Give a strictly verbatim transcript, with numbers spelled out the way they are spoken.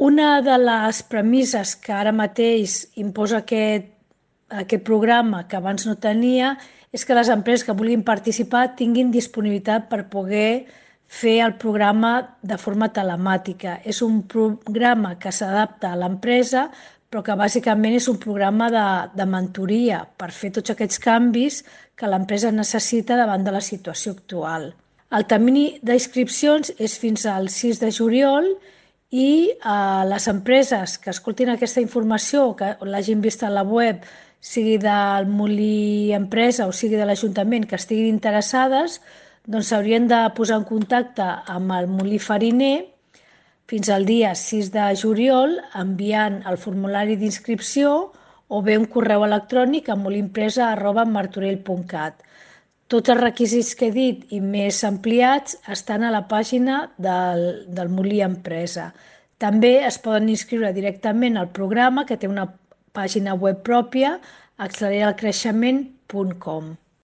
Una de les premisses que ara mateix imposa aquest, aquest programa, que abans no tenia, és que les empreses que vulguin participar tinguin disponibilitat per poder fer el programa de forma telemàtica. És un programa que s'adapta a l'empresa, però que bàsicament és un programa de, de mentoria per fer tots aquests canvis que l'empresa necessita davant de la situació actual. El termini d'inscripcions és fins al sis de juliol i eh, les empreses que escoltin aquesta informació o que l'hagin vist a la web, sigui del Molí Empresa o sigui de l'Ajuntament, que estiguin interessades, doncs s'haurien de posar en contacte amb el Molí Fariner fins al dia sis de juliol enviant el formulari d'inscripció o bé un correu electrònic a molimpresa arroba martorell punt cat. Tots els requisits que he dit i més ampliats estan a la pàgina del, del Molí Empresa. També es poden inscriure directament al programa, que té una pàgina web pròpia, accelerarelcreixement punt com.